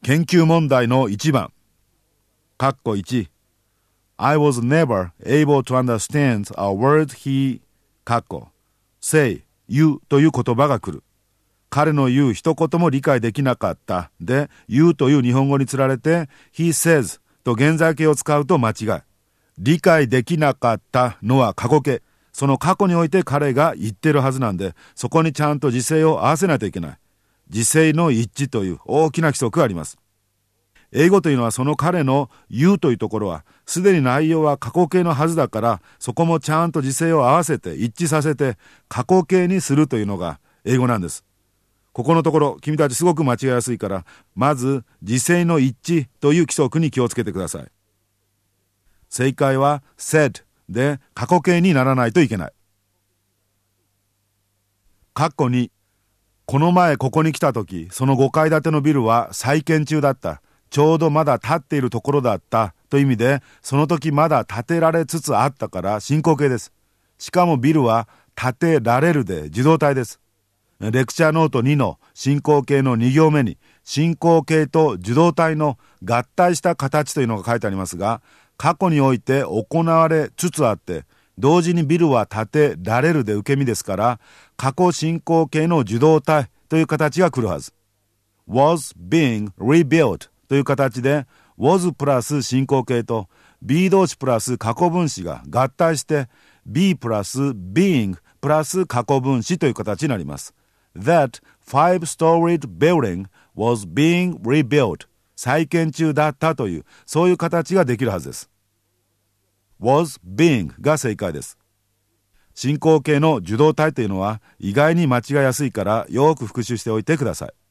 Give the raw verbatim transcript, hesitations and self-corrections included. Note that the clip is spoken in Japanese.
研究問題のいちばん、カッコいち、I was never able to understand a word he, カッコ、say, 言うという言葉が来る。彼の言う一言も理解できなかったで、言うという日本語につられて he says と現在形を使うと間違い。理解できなかったのは過去形。その過去において彼が言ってるはずなんで、そこにちゃんと時制を合わせないといけない。時制の一致という大きな規則があります。英語というのはその彼の言うというところはすでに内容は過去形のはずだから、そこもちゃんと時制を合わせて一致させて過去形にするというのが英語なんです。ここのところ君たちすごく間違いやすいから、まず時制の一致という規則に気をつけてください。正解は said で過去形にならないといけない。カッコに、この前ここに来た時、そのごかい建てのビルは再建中だった。ちょうどまだ建っているところだったという意味で、その時まだ建てられつつあったから進行形です。しかもビルは建てられるで受動体です。レクチャーノートにの進行形のに行目に進行形と受動体の合体した形というのが書いてありますが、過去において行われつつあって同時にビルは建てられるで受け身ですから、過去進行形の受動体という形が来るはず。 was being rebuilt という形で was プラス進行形と be 動詞プラス過去分詞が合体して be プラス being プラス過去分詞という形になります。That five-storied building was being rebuilt. 再建中だったという、そういう形ができるはずです。was being が正解です。進行形の受動体というのは意外に間違いやすいから、よく復習しておいてください。